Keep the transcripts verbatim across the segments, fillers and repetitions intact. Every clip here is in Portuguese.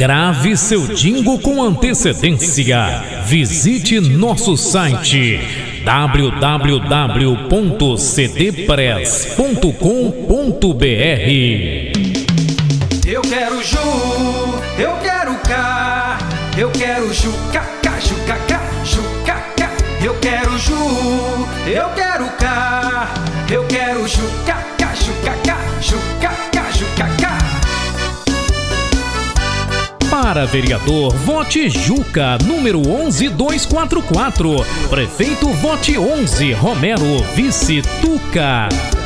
Grave seu jingle com antecedência. Visite nosso site w w w ponto c d press ponto com ponto b r. Eu quero Ju, eu quero K, eu quero Ju, K, K, Ju, K, K, Ju, K, K. Eu quero Ju, eu quero K, eu quero Ju, K, K, Ju, K, K, Ju, K, K, Ju, K, K. Para vereador, vote Juca, número onze mil duzentos e quarenta e quatro. Prefeito, vote onze, Romero, vice Tuca.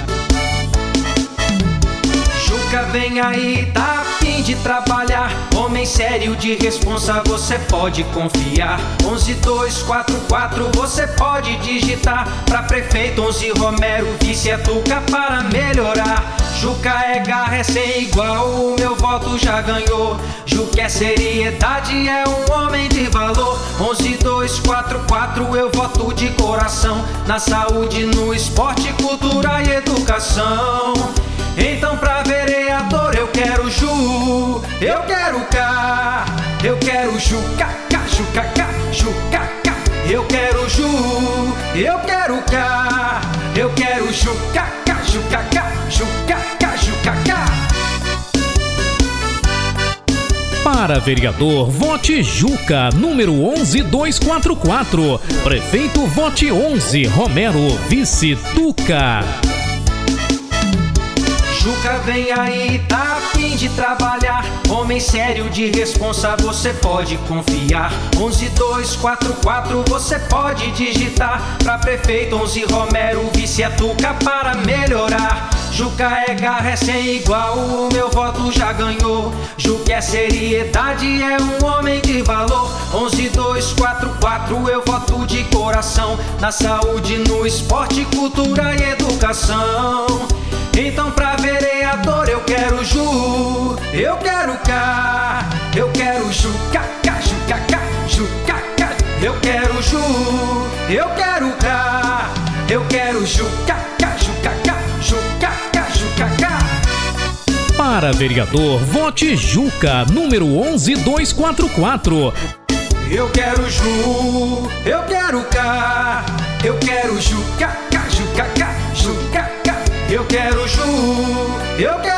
Juca vem aí, tá a fim de trabalhar. Homem sério de responsa, você pode confiar. onze mil duzentos e quarenta e quatro, você pode digitar. Pra prefeito, onze, Romero, vice é Tuca para melhorar. Juca é garra, é sem igual, o meu voto já ganhou. Juca é seriedade, é um homem de valor. onze mil duzentos e quarenta e quatro, eu voto de coração. Na saúde, no esporte, cultura e educação. Então pra vereador eu quero Ju, eu quero K, eu quero Ju, K, K, Ju, K, K, Ju, K, K. Eu quero Ju, eu quero K, eu quero Ju, K, K, Ju, K, K, Ju, K, K, Ju, K, K. Para vereador, vote Juca, número onze mil duzentos e quarenta e quatro. Prefeito, vote onze, Romero, vice Tuca. Juca vem aí, tá a fim de trabalhar. Homem sério de responsa, você pode confiar. onze mil duzentos e quarenta e quatro, você pode digitar. Pra prefeito, onze, Romero, vice é Tuca para melhorar. Juca é garra, é sem igual, o meu voto já ganhou. Juca é seriedade, é um homem de valor. onze mil duzentos e quarenta e quatro, eu voto de coração. Na saúde, no esporte, cultura e educação. Então pra vereador eu quero Ju, eu quero K, eu quero Ju, K, K, Ju, K, K, Ju, K, K. Eu quero Ju, eu quero K, eu quero Ju, K, K, Ju, K, K, Ju, K, K, Ju, K, K. Para vereador, vote Juca, número onze mil duzentos e quarenta e quatro. Eu quero Ju, eu quero K, eu quero Ju, K, K, Ju, K, K, Ju, K, K. Eu quero Ju, eu quero